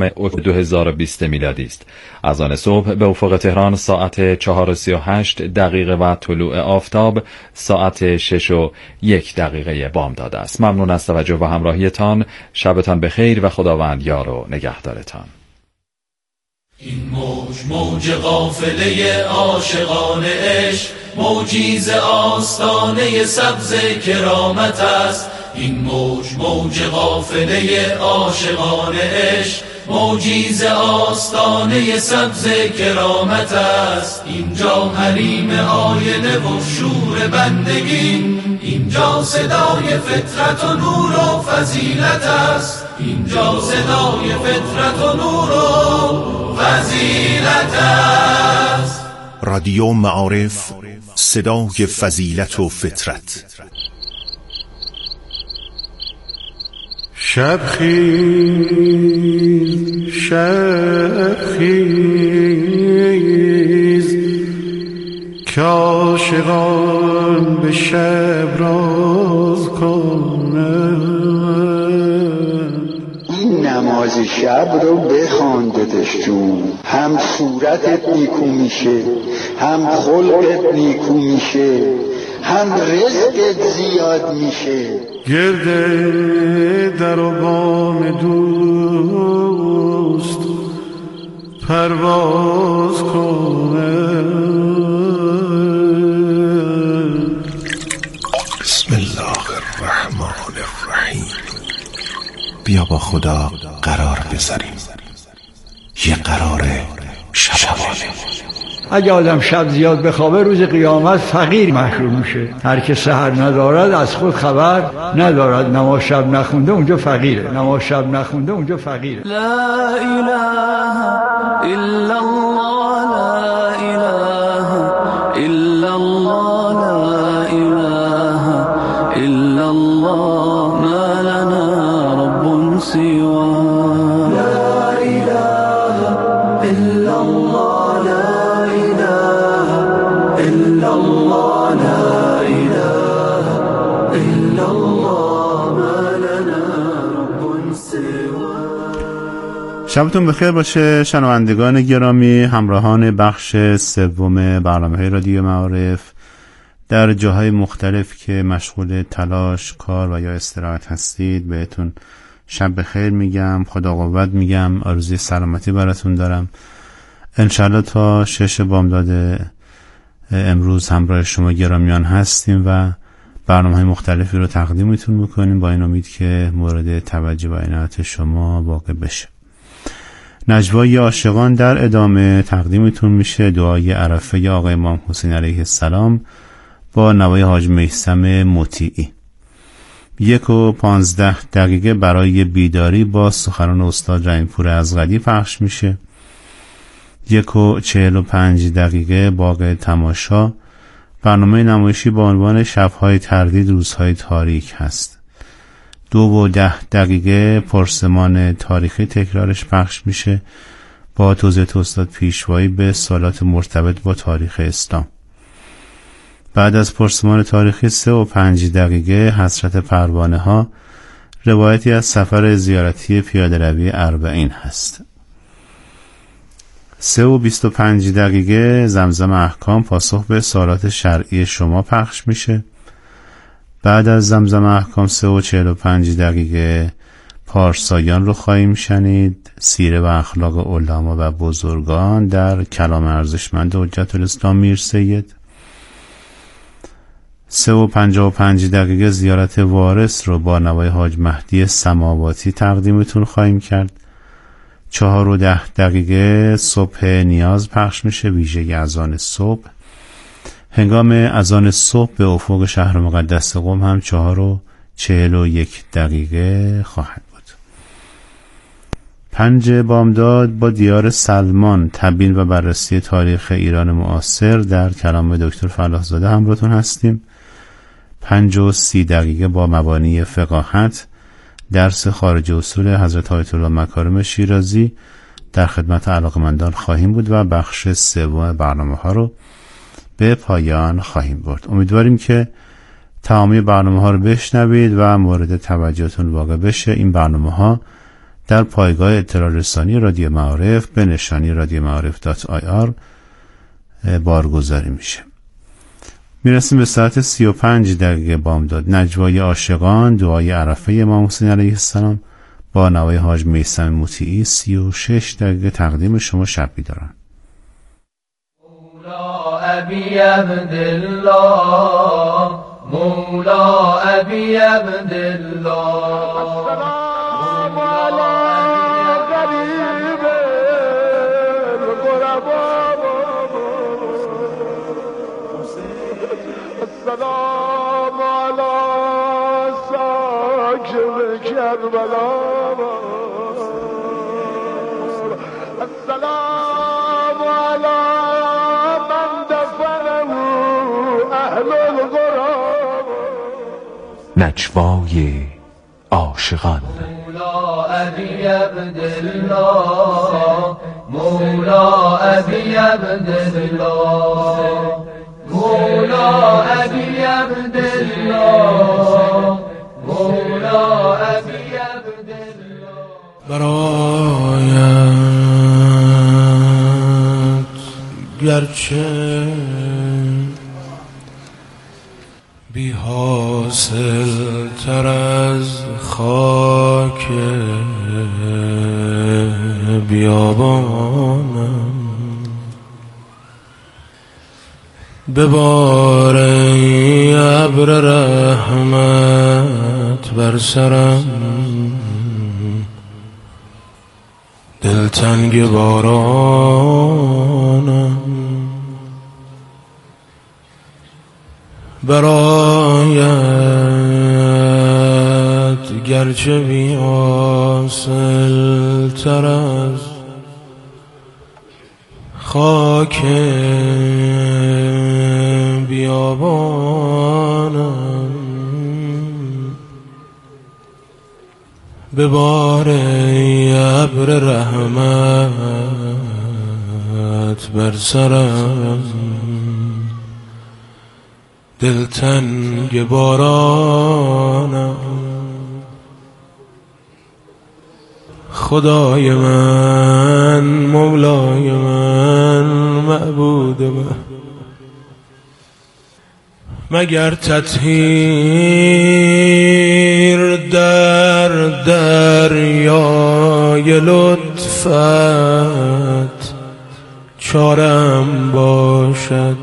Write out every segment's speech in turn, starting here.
اکتبر 2020 میلادی است. از آن صبح به افق تهران ساعت 4:38 و طلوع آفتاب ساعت 6:01 بامداد است. ممنون از توجه و همراهیتان. شبتان بخیر و خداوند یار و نگهدارتان. این موج قافله عاشقان عشق، موجی ز آستانه سبز کرامت است. این موج قافله عاشقان عشق، موجی ز آستانه سبز کرامت است. اینجا حریم آینه و شور بندگی، اینجا صدای فطرت و نور و فضیلت است. اینجا صدای فطرت و نور و فضیلت است. رادیو معارف، صدای فضیلت و فطرت. شب خیز که عاشقان به شب راز کنند. این نماز شب رو بخوان داداش جون، هم صورتت نیکو میشه، هم خلقت نیکو میشه، هم رزقت زیاد میشه. گرده در و بام دوست پرواز کنه. بسم الله الرحمن الرحیم. بیا با خدا قرار بذاریم، یه قرار شبانه. اگه آدم شب زیاد بخوابه روز قیامت فقیر محشور میشه. هر که سحر ندارد از خود خبر ندارد. نماز شب نخونده اونجا فقیره، نماز شب نخونده اونجا فقیره. لا اله الا الله، لا اله الا الله، لا اله الا الله، ما لنا رب سواه. لا اله الا الله، لا اله الا الله، لا اله الا الله، ما لنا رب سواه. شبتون بخیر باشه شنوندگان گرامی، همراهان بخش سوم برنامه‌های رادیو معارف در جاهای مختلف که مشغول تلاش، کار و یا استراحت هستید. بهتون شب بخیر میگم، خدا قوت میگم، آرزوی سلامتی براتون دارم. انشالله تا 6 بامداد امروز همراه شما گرامیان هستیم و برنامه‌های مختلفی رو تقدیمتون میکنیم با این امید که مورد توجه و عنایت شما واقع بشه. نجوای عاشقان در ادامه تقدیمتون میشه. دعای عرفه آقای امام حسین علیه السلام با نوای حاج میثم مطیعی. 1:15 برای بیداری با سخنان استاد رحیم‌پور ازغدی پخش میشه. 1:45 باغ تماشا، برنامه نمایشی با عنوان شب‌های تردید روزهای تاریک هست. 2:10 پرسمان تاریخی تکرارش پخش میشه با توضیحات استاد پیشوایی به سوالات مرتبط با تاریخ اسلام. بعد از پرسمان تاریخی 3:05 حضرت پروانه ها، روایتی از سفر زیارتی پیاده روی اربعین هست. 3:25 زمزم احکام، پاسخ به سوالات شرعی شما پخش میشه. بعد از زمزم احکام 3:45 پارسایان رو خواهیم شنید، سیره و اخلاق علما و بزرگان در کلام ارزشمند حجت الاسلام میر سید. 3:55 زیارت وارث رو با نوای حاج مهدی سماواتی تقدیمتون خواهیم کرد. 4:10 صبح نیاز پخش میشه، ویژه اذان صبح. هنگام اذان صبح به افق شهر مقدس قم هم 4:41 خواهد بود. 5 بامداد با دیار سلمان، تبیین و بررسی تاریخ ایران معاصر در کلام دکتر فلاح‌زاده همراهتون هستیم. 5:30 با مبانی فقاهت، درس خارج اصول حضرت آیت الله مکارم شیرازی در خدمت علاقمندان خواهیم بود و بخش سوم برنامه ها رو به پایان خواهیم برد. امیدواریم که تمامی برنامه ها رو بشنوید و مورد توجهتون واقع بشه. این برنامه ها در پایگاه اطلاع رسانی رادیو معارف به نشانی radioma'arif.ir بارگذاری میشه. میرسیم به ساعت 35 دقیقه بامداد. نجوای عاشقان، دعای عرفه امام حسین علیه السلام با نوای حاج میثم مطیعی 36 دقیقه تقدیم شما شب بیدارن. مولا ابی عبدالله، مولا ابی عبدالله، السلام علی غریب الغربا، السلام علی ساکن کربلا، السلام علی من دفنه اهل الغراب. نجوای عاشقان. مولا ابی عبدالله، مولا ابی عبدالله، مولا ابی عبدالله، مولا ابی عبدالله. برایت گرچه بی حاصل تر از خاک بیابانم، بباره ابر رحمت بر سرم، دلتنگ بارانم. برایت گرچه بی حاصل تر از خاک بیابانم، بباره ابر رحمت بر سرم، دلتنگ بارانم. خدای من، مولای من، معبود من، مگر تطهیر در دریای لطفت چارم باشد؟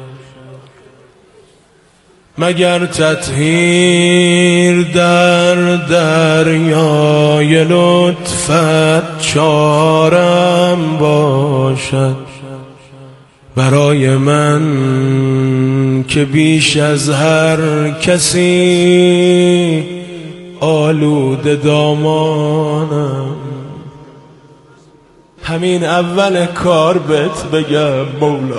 مگر تطهیر در دریای لطفت چارم باشد؟ برای من که بیش از هر کسی آلوده دامانم، همین اول کار بهت بگم مولا،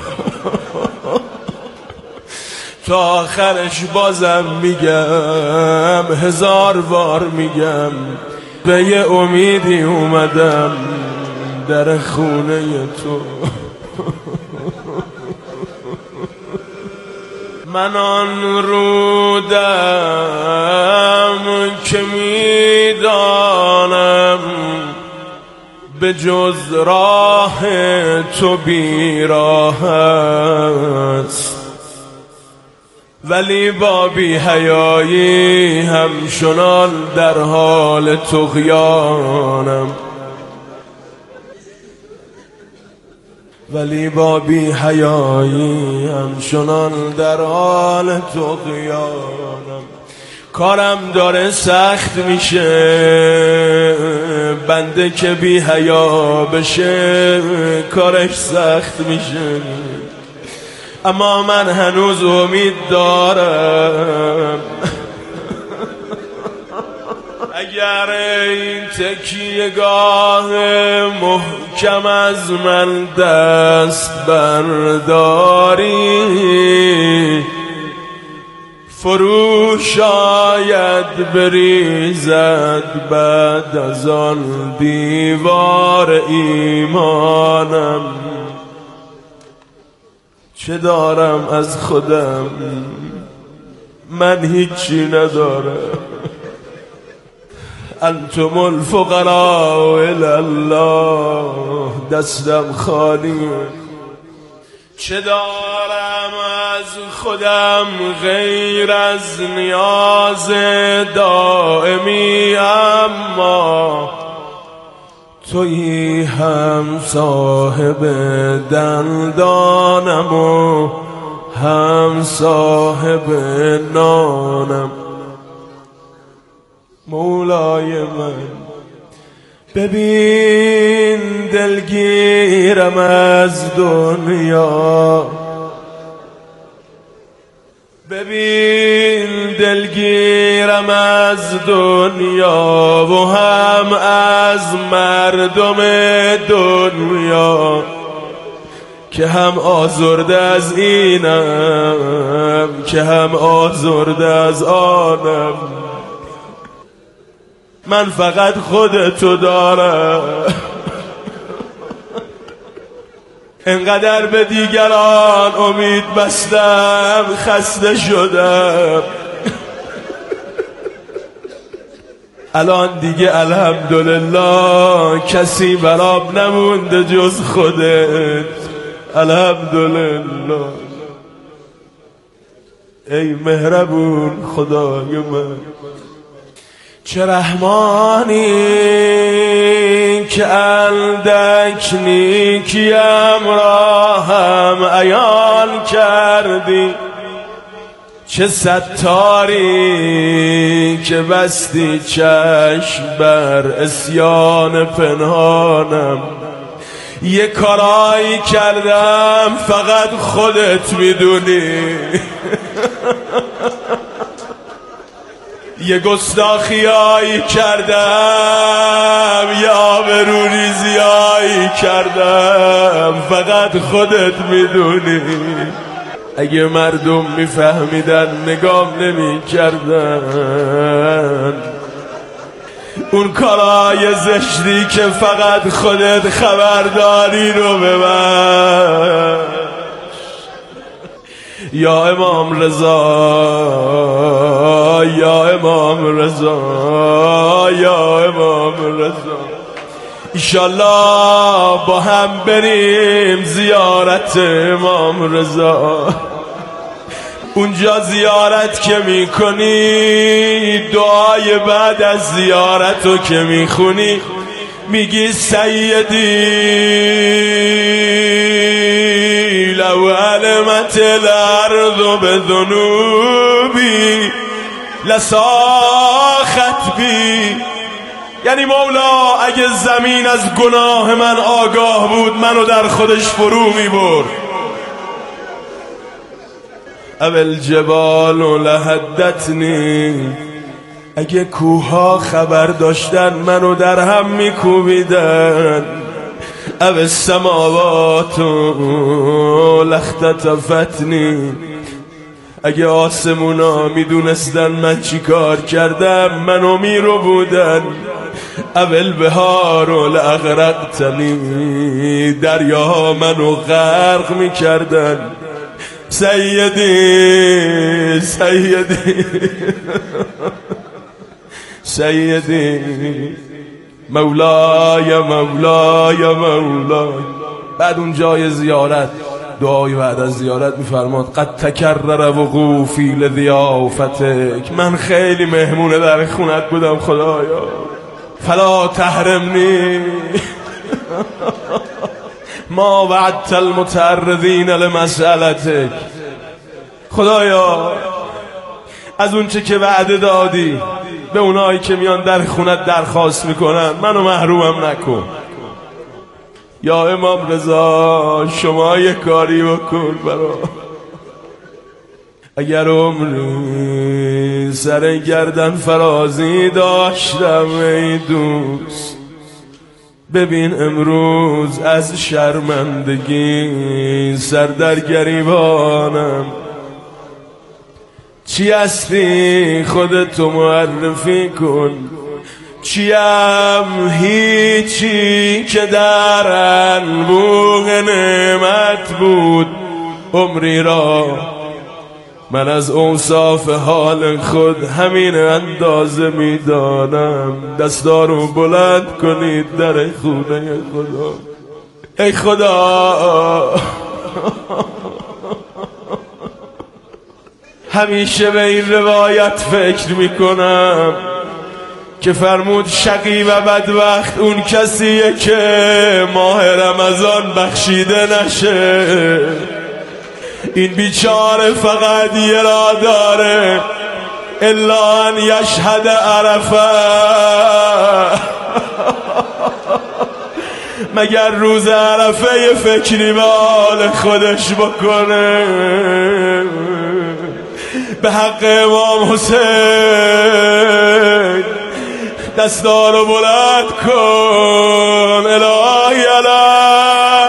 تا آخرش بازم میگم، هزار بار میگم، به یه امیدی اومدم در خونه تو. من آن رودم که میدانم به جز راه تو بیراه است، ولی با بی حیایی همچنان در حال طغیانم، ولی با بی حیایی همچنان در حال طغیانم. کارم داره سخت میشه، بنده که بی حیا بشه کارش سخت میشه، اما من هنوز امید دارم. اگر این تکیه‌گاه محکم از من دست برداری، فرو شاید بریزد بعد از آن دیوار ایمانم. چه دارم از خودم؟ من هیچی ندارم. انتم الفقراء الی الله، دستم خالی. چه دارم از خودم غیر از نیاز دائمی، اما تویی هم صاحب دندانم و هم صاحب نانم. مولای من ببین دلگیرم از دنیا، ببین دلگیرم از دنیا و هم از مردم دنیا، که هم آزرده از اینم که هم آزرده از آنم. من فقط خودتو دارم، انقدر به دیگران امید بستم خسته شدم. الان دیگه الحمدلله کسی برام نمونده جز خودت. الحمدلله. ای مهربون خدای من، چه رحمانی که اندک نیکیم را هم عیان کردی، چه ستاری که بستی چشم بر عصیان پنهانم. یه کارایی کردم فقط خودت میدونی، یه گستاخیایی کردم، یه آبروریزیایی کردم، فقط خودت میدونی. اگه مردم میفهمیدن نگام نمیکردن. اون کارای زشتی که فقط خودت خبرداری رو ببر. یا امام رضا، یا امام رضا، یا امام رضا، ایشالله با هم بریم زیارت امام رضا. اونجا زیارت که میکنی، دعای بعد از زیارت رو که میخونی، میگی سیدی لو علمت الارض بذنوبی لساخت بی. یعنی مولا اگه زمین از گناه من آگاه بود منو در خودش فرو میبرد. اول جبال لهدتنی، اگه کوها خبر داشتن منو در هم میکوبیدن. او السماوات لختطفتنی، اگه آسمونا میدونستن من چی کار کردم منو میرو بودن. اول بهار لاغرقتنی، دریاها منو غرق میکردن. سیدی سیدی سیدی مولای مولای مولای. بعد اون جای زیارت دعای بعد از زیارت میفرماد قد تکرر وقوفی لضیافتک، من خیلی مهمونه در خونت بودم خدایا، فلا تحرمنی ما وعدت المتعرضین لمسئلتک. خدایا از اون چه که وعده دادی به اونایی که میان در خونت درخواست میکنن منو محرومم نکن. یا امام رضا شما یه کاری بکن برا. اگر عمری سر گردن فرازی داشتم ای دوست، ببین امروز از شرمندگی سر در گریبانم. چی هستی خودتو معرفی کن. چیم؟ هیچی که در انبوه نعمت بود عمری را من از اوصاف حال خود همین اندازه میدانم. دستارو بلند کنید در خونه خدا. ای خدا همیشه به این روایت فکر میکنم که فرمود شقی و بدبخت اون کسیه که ماه رمضان بخشیده نشه. این بیچاره فقط یه را داره الا ان یشهد عرفه، مگر روز عرفه یه فکری به حال خودش بکنه. به حق امام حسین دستارو بلند کن. الهی الهی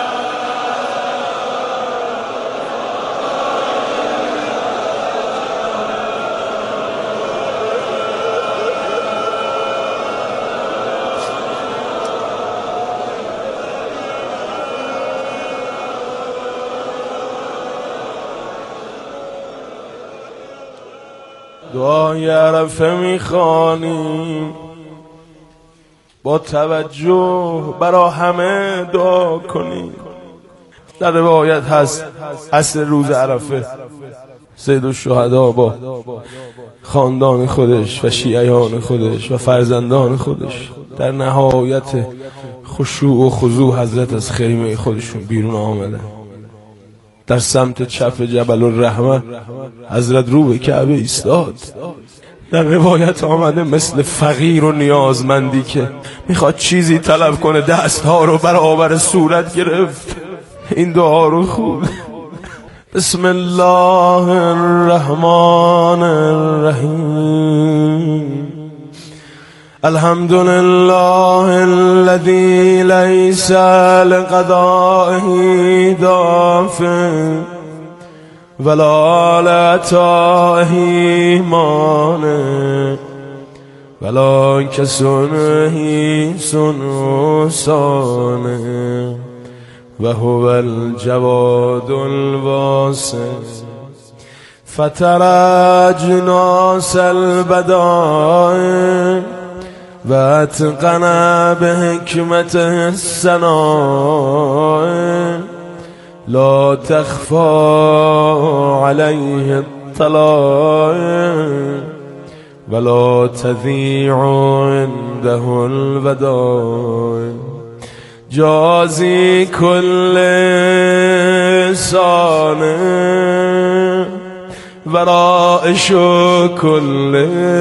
دعای عرفه میخوانیم با توجه برا همه دعا کنیم. در روایت هست عصر روز عرفه سید الشهدا با خاندان خودش و شیعیان خودش و فرزندان خودش در نهایت خشوع و خضوع حضرت از خیمه خودشون بیرون آمدن. در سمت چپ جبل الرحمه حضرت رو به کعبه ایستاد. در روایت آمده مثل فقیر و نیازمندی که میخواد چیزی طلب کنه دستها رو برابر صورت گرفت. این دعا رو خود بسم الله الرحمن الرحیم الحمد لله الذي ليس لقضائه دافع ولا لعطائه مانع ولا كسنه سنه صانع وهو الجواد الواسع فترى أجناس البدائع واتقن بحكمته الصنائع لا تخفى عليه الطلائع ولا تضيع عنده الودائع جازي كل صانع ورائش كل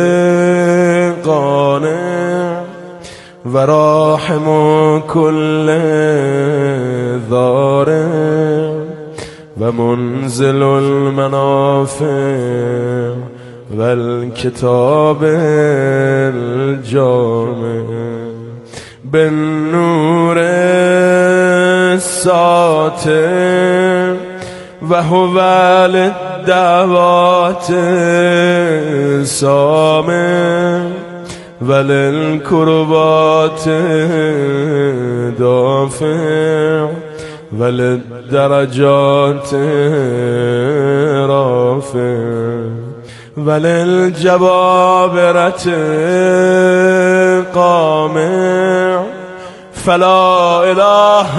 قانع وراحم كل ضارع ومنزل المنافع والكتاب الجامع بالنور الساطع وهو للدعوات سامع وللكربات دافع وللدرجات رافع وللجبابرة قامع فلا إله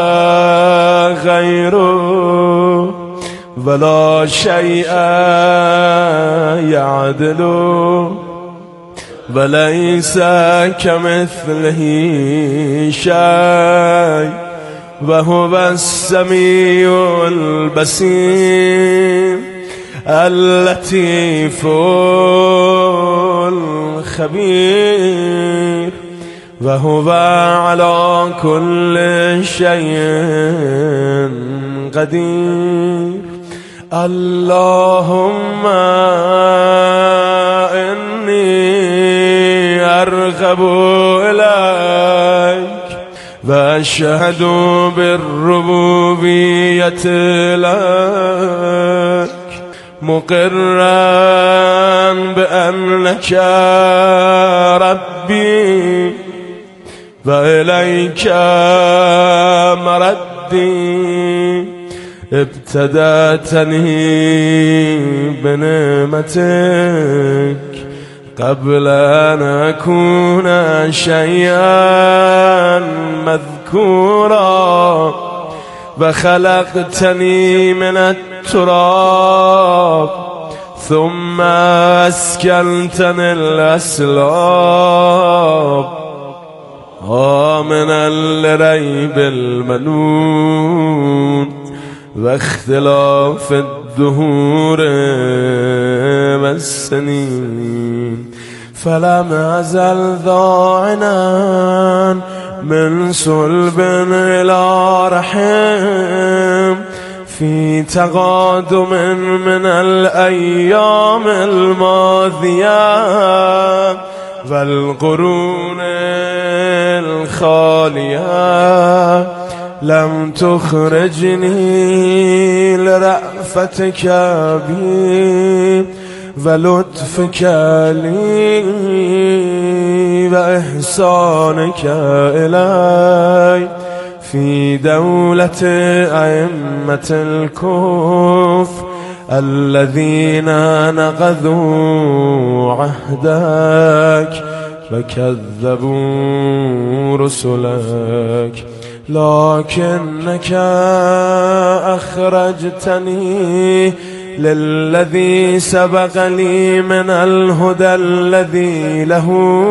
غيره ولا شيء يعدل وليس كمثله شيء وهو السميع البصير اللطيف الخبير وهو على كل شيء قدير اللهم إني أرغب إليك وأشهد بالربوبية لك مقرا بأنك ربي وإليك مردي ابتدأتني بنعمتك قبل أن أكون شيئا مذكورا وخلقتني من التراب ثم أسكنتني الأسلاب آمنا لريب المنون واختلاف الدهور والسنين فلم أزل ضاعنا من صلب إلى رحم في تقادم من الأيام الماضية والقرون الخالية لم تخرجني لرأفتك بي ولطفك لي وإحسانك إلي في دولة أئمة الكفر الذين نقضوا عهدك وكذبوا رسلك لكنك أخرجتني للذي سبق لي من الهدى الذي له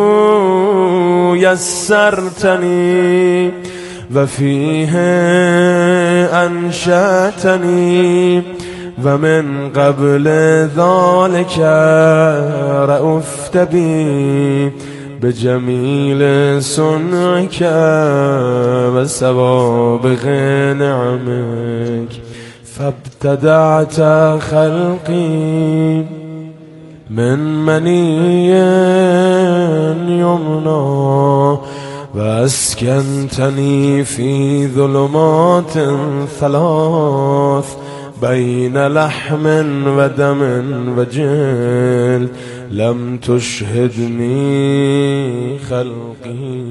يسرتني وفيه أنشأتني ومن قبل ذلك رأفت بي بجميل صنعك وسوابغ نعمك فابتدعت خلقي من مني يمنى وأسكنتني في ظلمات ثلاث بين لحم ودم وجلد لم تشهدني خلقي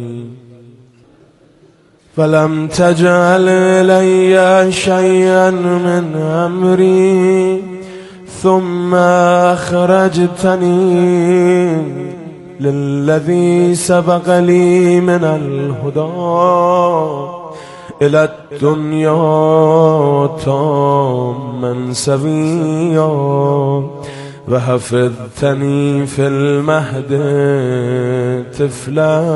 فلم تجعل إلي شيئا من أمري ثم أخرجتني للذي سبق لي من الهدى إلى الدنيا تاما سويا وحفظتني في المهد طفلا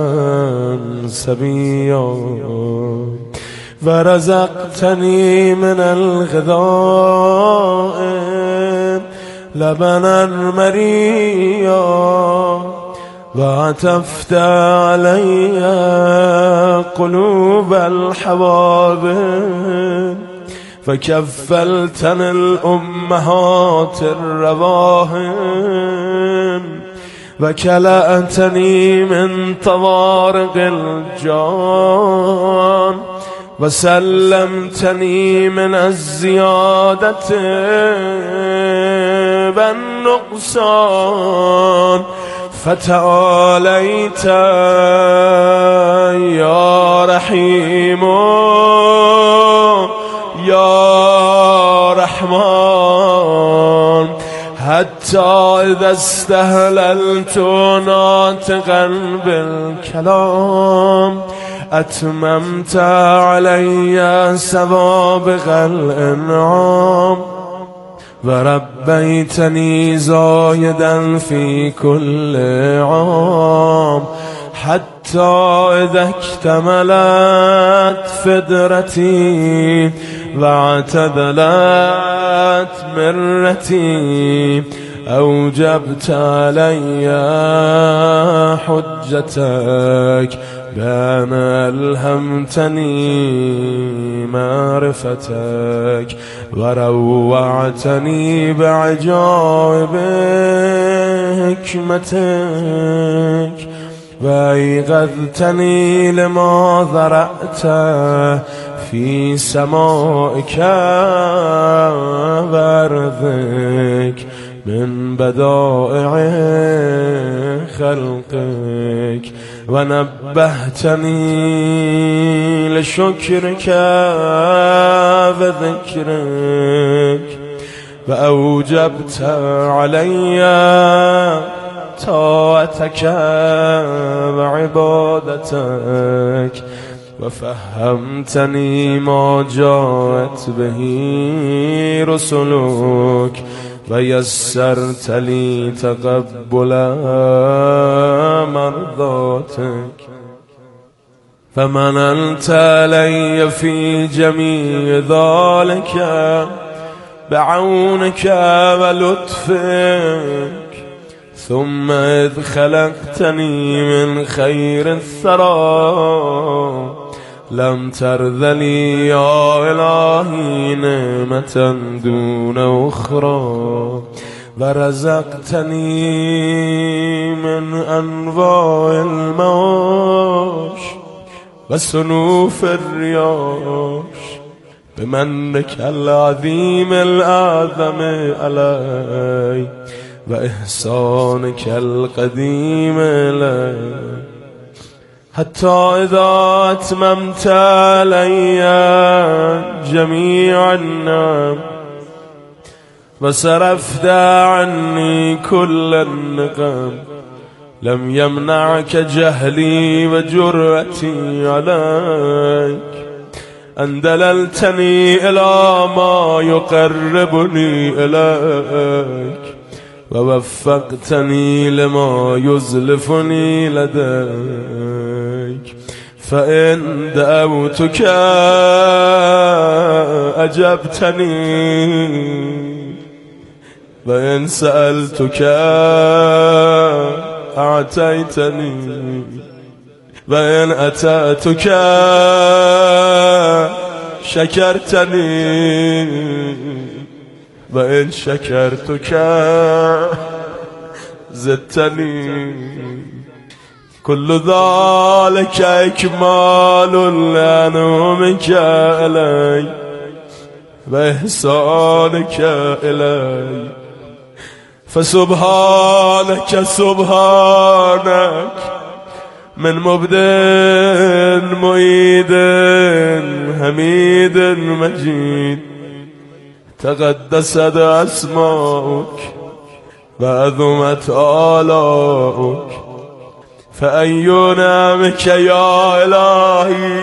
سبيا ورزقتني من الغذاء لبنا مريا وعطفت علي قلوب الحوابب فكفلتني الأمهات الرواهن وكلأتني من طوارق الجان وسلمتني من الزيادة والنقصان فتعاليت يا رحيم يا رحمن حتى إذا استهللت ناطقا بالكلام أتممت علي سوابغ الإنعام وربيتني زايدا في كل عام حتى إذا اكتملت فدرتي واعتدلت مرتي أوجبت علي حجتك بأن ألهمتني معرفتك وروعتني بعجائب حكمتك وأيقظتني لما ذرأت في سمائك وأرضك من بدائع خلقك ونبهتني لشكرك وذكرك وأوجبت علي طاعتك وعبادتك وفهمتني ما جاءت به رسلك ويسرت لي تقبل مرضاتك فمننت علي في جميع ذلك بعونك ولطفك ثم إذ خلقتني من خير الثرى لم ترض لي يا إلهي نعمة دون أخرى ورزقتني من أنواع المعاش وصنوف الرياش بمنك العظيم الأعظم علي وإحسانك القديم علي حتى إذا أتممت علي جميع النعم وصرفت عني كل النقم لم يمنعك جهلي وجرأتي عليك أن دللتني إلى ما يقربني إليك ووفقتني لما يزلفني لديك فإن دعوتك أجبتني وإن سألتك أعطيتني وإن أتيتك شكرتني وإن شكرتك زدتني كل ذلك إكمال لنعمك علي وإحسانك إلي فسبحانك سبحانك من مبدٍ معيد حميد مجيد تقدست أسماؤك وعظمت آلاؤك فأي نعمك يا إلهي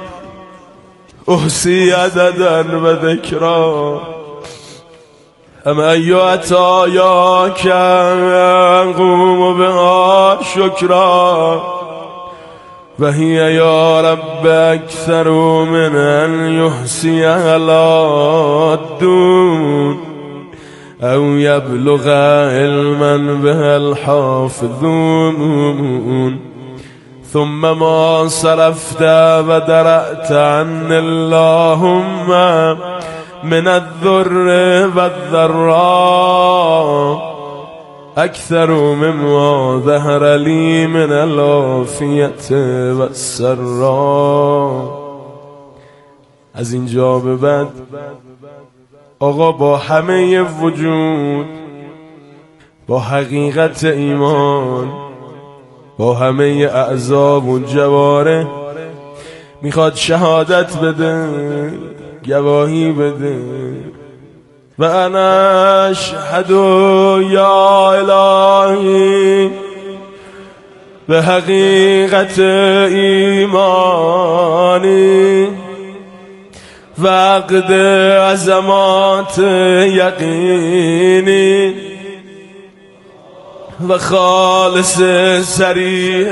أحصي عددا وذكرا أم أي عطاياك أقوم بها شكرا وهي يا رب أكثر من أن يحصي على الدون أو يبلغ علما بها الحافظون ثم ما صرفت ودرأت عن اللهم من الذر والضراء أكثر مما ظهر لي من العافية والسراء. از اینجا به بعد آقا با همه وجود، با حقیقت ایمان، با همه اعضا و جواره میخواد شهادت بده، گواهی بده. و انا اشهد یا الهی به حقیقت ایمانی و عقد عظمات یقینی و خالص صریح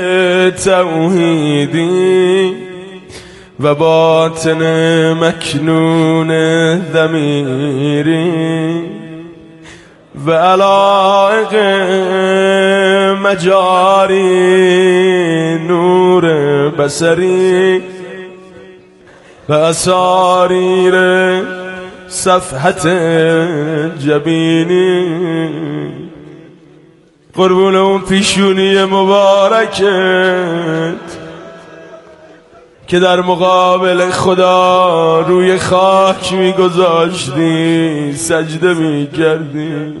توحیدی و باطن مکنون ضمیری و علایق مجاری نور بصری و اساریر صفحت جبینی. قربون اون پیشونی مبارکت که در مقابل خدا روی خاک میگذاشتی، سجده میکردی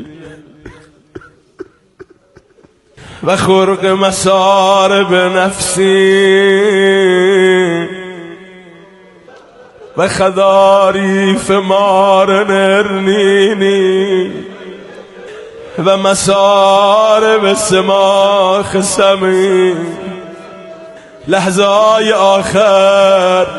و خرق مسار به نفسی و خداریف مار نرنینی و مسار به سماخ سمی لحظای آخر